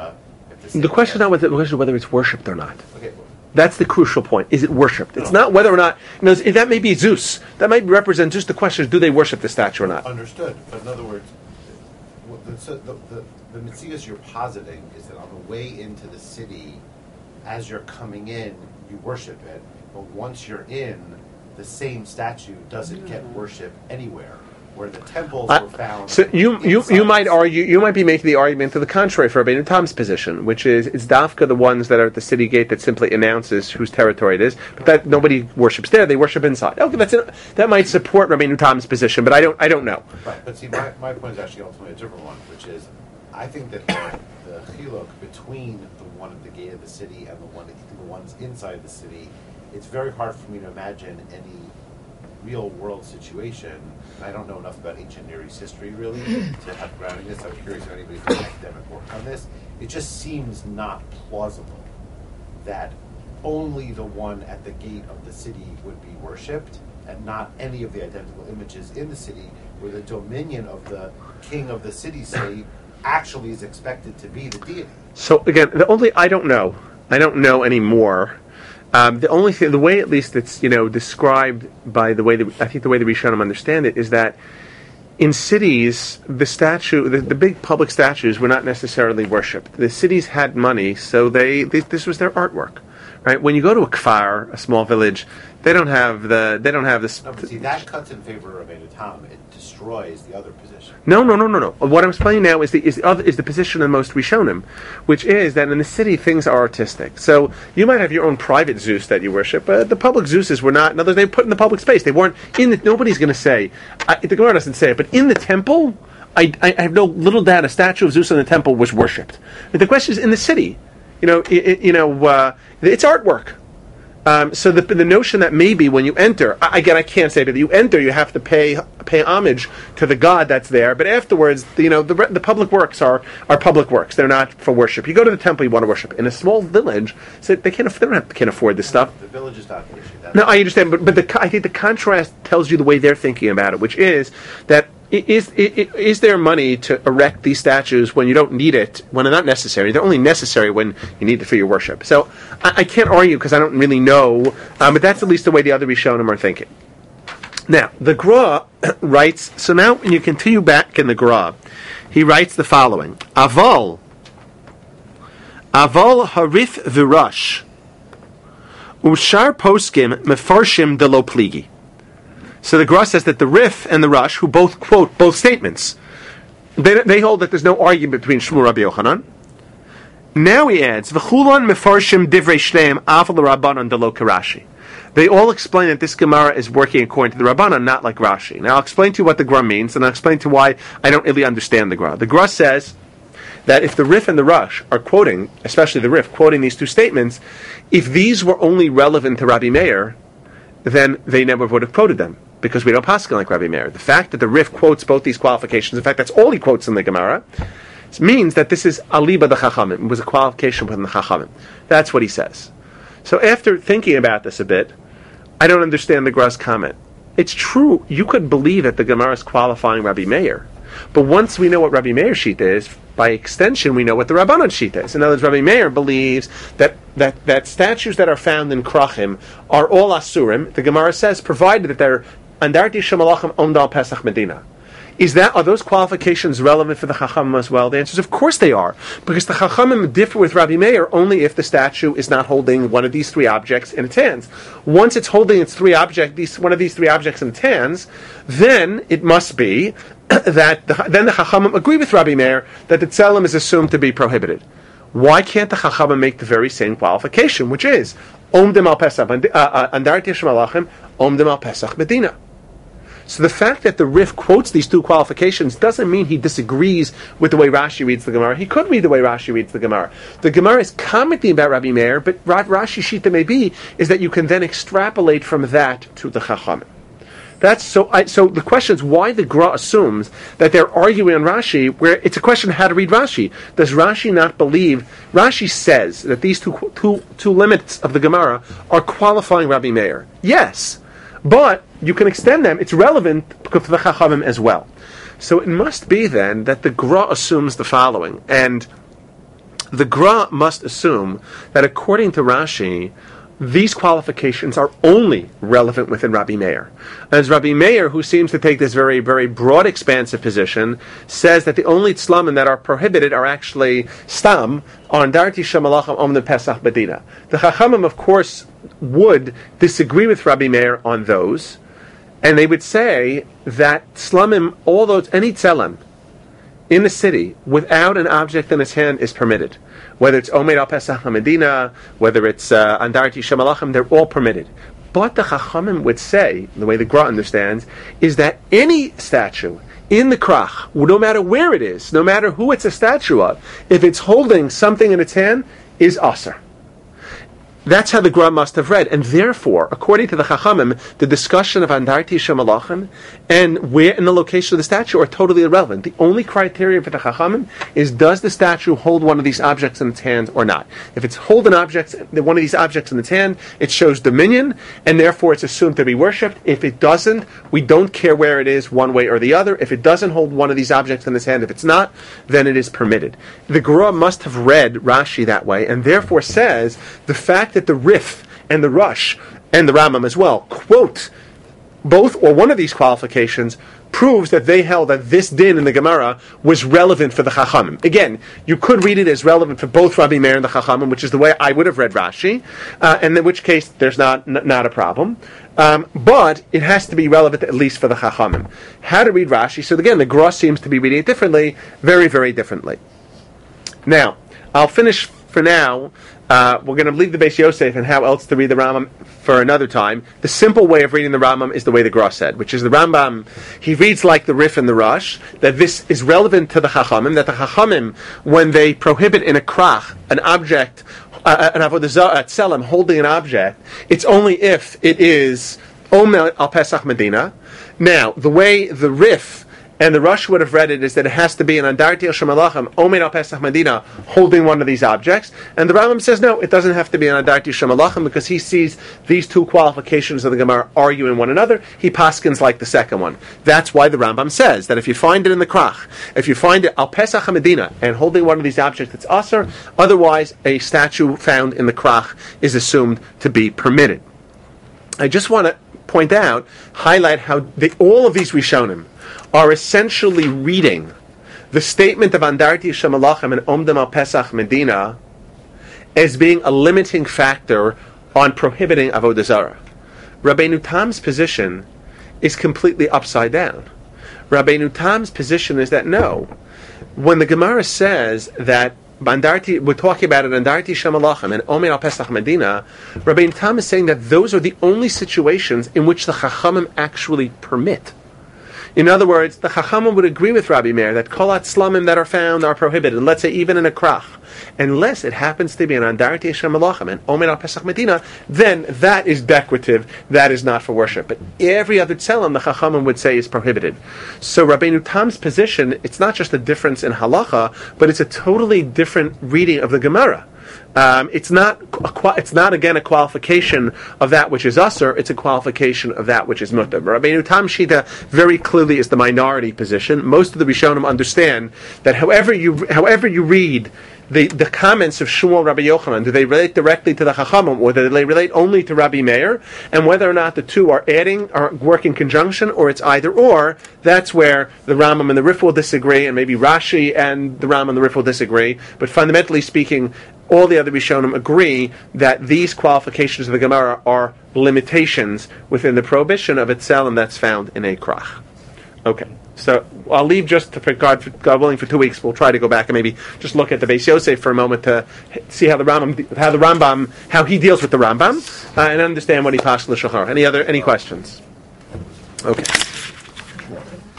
If the city The question is not has- whether, the question is whether it's worshipped or not. Okay, well, That's the crucial point. Is it worshipped? It's No. not whether or not. You know, that may be Zeus. That might represent just the question: is do they worship the statue or not? understood. But in other words, what the, so the, the, the Metzius you're positing is that on the way into the city, as you're coming in, you worship it. But once you're in, the same statue doesn't get worship anywhere. Where the temples I- were found. So you you inside you might the city. argue you might be making the argument to the contrary for Rabbeinu Tam's position, which is it's dafka the ones that are at the city gate that simply announces whose territory it is, but that nobody worships there; they worship inside. Okay, that's an, that might support Rabbeinu Tam's position, but I don't I don't know. Right, but see, my, my point is actually ultimately a different one, which is, I think that the, the chiluk between the one at the gate of the city and the one the ones inside the city, it's very hard for me to imagine any real world situation. And I don't know enough about ancient Near East history really to have grounding this. I'm curious if anybody's done academic work on this. It just seems not plausible that only the one at the gate of the city would be worshipped and not any of the identical images in the city where the dominion of the king of the city, say, actually is expected to be the deity. So again, the only I don't know. I don't know anymore. Um, the only thing, the way at least it's you know described by the way that I think the way the Rishonim understand it is that in cities the statue, the, the big public statues were not necessarily worshipped. The cities had money, so they, they this was their artwork, right? When you go to a kfar, a small village, they don't have the they don't have this. No, but see, that cuts in favor of Rabbeinu Tam. It destroys the other position. No, no, no, no, no. What I'm explaining now is the is the other is the position of most Rishonim, which is that in the city things are artistic. So you might have your own private Zeus that you worship, but the public Zeuses were not. In other words, they were put in the public space. They weren't in the. Nobody's going to say. I, the Gemara doesn't say it, but in the temple, I, I have no little doubt a statue of Zeus in the temple was worshipped. But the question is in the city. You know, it, it, you know, uh, it's artwork. Um, so the the notion that maybe when you enter, I- again, I can't say, but you enter, you have to pay pay homage to the God that's there. But afterwards, you know, the the public works are, are public works. They're not for worship. You go to the temple, you want to worship. In a small village, so they can't they don't have, can't afford this stuff. The village is not the issue. That's No, I understand, but but the, I think the contrast tells you the way they're thinking about it, which is that i- is i- i- is there money to erect these statues when you don't need it, when they're not necessary? They're only necessary when you need it for your worship. So I, I can't argue because I don't really know, um, but that's at least the way the other Rishonim are thinking. Now, the Gra writes, so now when you continue back in the Gra, he writes the following, Aval, Aval harif v'rush, Ushar poskim mefarshim de lo pligi. So the Gra says that the Rif and the Rush, who both quote both statements, they, they hold that there's no argument between Shmuel and Rabbi Yochanan. Now he adds, V'chulan mefarshim divrei shneim afal Rabbanan de lo karashi. They all explain that this Gemara is working according to the Rabbanan, not like Rashi. Now I'll explain to you what the Gra means, and I'll explain to you why I don't really understand the Gra. The Gra says that if the Rif and the Rush are quoting, especially the Rif, quoting these two statements, if these were only relevant to Rabbi Meir, then they never would have quoted them, because we don't paskin like Rabbi Meir. The fact that the Rif quotes both these qualifications, in fact, that's all he quotes in the Gemara, means that this is aliba the Chachamim. It was a qualification within the Chachamim. That's what he says. So after thinking about this a bit, I don't understand the Gra's comment. It's true, you could believe that the Gemara is qualifying Rabbi Meir, but once we know what Rabbi Meir's sheet is, by extension we know what the Rabbanan sheet is. In other words, Rabbi Meir believes that, that, that statues that are found in Krachim are all Asurim, the Gemara says, provided that they're Andarti Shemalachim Omdal Pesach Medina. Is that, are those qualifications relevant for the Chachamim as well? The answer is of course they are, because the Chachamim differ with Rabbi Meir only if the statue is not holding one of these three objects in its hands. Once it's holding its three object, these one of these three objects in its hands, then it must be that the, then the Chachamim agree with Rabbi Meir that the tzelem is assumed to be prohibited. Why can't the Chachamim make the very same qualification, which is Omdim al Pesach Andarti Shemalachim Omdim al Pesach Medina? So the fact that the Rif quotes these two qualifications doesn't mean he disagrees with the way Rashi reads the Gemara. He could read the way Rashi reads the Gemara. The Gemara is commenting about Rabbi Meir, but Rashi Shita may be is that you can then extrapolate from that to the Chachamim. That's so. I, so the question is why the Gra assumes that they're arguing on Rashi, where it's a question of how to read Rashi. Does Rashi not believe? Rashi says that these two two two limits of the Gemara are qualifying Rabbi Meir. Yes. But you can extend them. It's relevant to the Chachamim as well. So it must be then that the Gra assumes the following, and the Gra must assume that according to Rashi, these qualifications are only relevant within Rabbi Meir. As Rabbi Meir, who seems to take this very, very broad, expansive position, says that the only tzlamim that are prohibited are actually stam, on Darti Shemalachim Om the Pesach Medina. The Chachamim, of course, would disagree with Rabbi Meir on those, and they would say that tzlamim, all those, any tzelem in the city without an object in its hand is permitted. Whether it's Omer al Pesach HaMedina, whether it's uh, Andarti Shemalachim, they're all permitted. But the Chachamim would say, the way the Gra understands, is that any statue in the krach, no matter where it is, no matter who it's a statue of, if it's holding something in its hand, is aser. That's how the Gra must have read, and therefore, according to the Chachamim, the discussion of Andarti Shemalachim and where in the location of the statue are totally irrelevant. The only criteria for the Chachamim is, does the statue hold one of these objects in its hand or not? If it's holding objects, one of these objects in its hand, it shows dominion, and therefore it's assumed to be worshipped. If it doesn't, we don't care where it is, one way or the other. If it doesn't hold one of these objects in its hand, if it's not, then it is permitted. The Gra must have read Rashi that way, and therefore says the fact that the Rif and the Rush and the Rambam as well quote both or one of these qualifications proves that they held that this din in the Gemara was relevant for the Chachamim. Again, you could read it as relevant for both Rabbi Meir and the Chachamim, which is the way I would have read Rashi, uh, and in which case there's not n- not a problem. Um, but it has to be relevant at least for the Chachamim. How to read Rashi? So again, the Gra seems to be reading it differently, very, very differently. Now, I'll finish for now. Uh, we're going to leave the Beis Yosef and how else to read the Rambam for another time. The simple way of reading the Rambam is the way the Gra said, which is the Rambam, he reads like the Rif and the Rush, that this is relevant to the Chachamim, that the Chachamim, when they prohibit in a krach an object, uh, an avodah zarah, tzelem, holding an object, it's only if it is Omer al Pesach Medina. Now, the way the Rif and the Rush would have read it is that it has to be an Andarti al Shemalachim, Omer al Pesach Medina, holding one of these objects. And the Rambam says, no, it doesn't have to be an Andarti Shemalachim because he sees these two qualifications of the Gemara arguing one another. He paskins like the second one. That's why the Rambam says that if you find it in the krach, if you find it al Pesach Medina and holding one of these objects, it's aser. Otherwise, a statue found in the krach is assumed to be permitted. I just want to point out, highlight how they, all of these Rishonim are essentially reading the statement of Andarti Shemalachim and Omdem al Pesach Medina as being a limiting factor on prohibiting Avodah Zarah. Rabbeinu Tam's position is completely upside down. Rabbeinu Tam's position is that no, when the Gemara says that Andarti, we're talking about an Andarti Shemalachim and Omer al Pesach Medina, Rabbeinu Tam is saying that those are the only situations in which the Chachamim actually permit. In other words, the Chachamim would agree with Rabbi Meir that kol hatzlamim that are found are prohibited, let's say even in a krach, unless it happens to be an Andarti Shemalachim and Omer al Pesach Medina, then that is decorative, that is not for worship. But every other tzelem the Chachamim would say is prohibited. So Rabbeinu Tam's position, it's not just a difference in halacha, but it's a totally different reading of the Gemara. Um, it's not. A, it's not again a qualification of that which is usher. It's a qualification of that which is mutar. Rabbeinu Tam Shita very clearly is the minority position. Most of the Rishonim understand that however you however you read the, the comments of Shmuel Rabbi Yochanan, do they relate directly to the Chachamim or do they relate only to Rabbi Meir? And whether or not the two are adding or work in conjunction, or it's either or, that's where the Rambam and the Rif will disagree, and maybe Rashi and the Rambam and the Rif will disagree. But fundamentally speaking, all the other Rishonim agree that these qualifications of the Gemara are limitations within the prohibition of Etzelim that's found in a krach. Okay, so I'll leave just to, for God, for God willing, for two weeks. We'll try to go back and maybe just look at the Beis Yosef for a moment to see how the Rambam, how the Rambam, how he deals with the Rambam, uh, and understand what he passed in the Shulchan Aruch. Any other, any questions? Okay.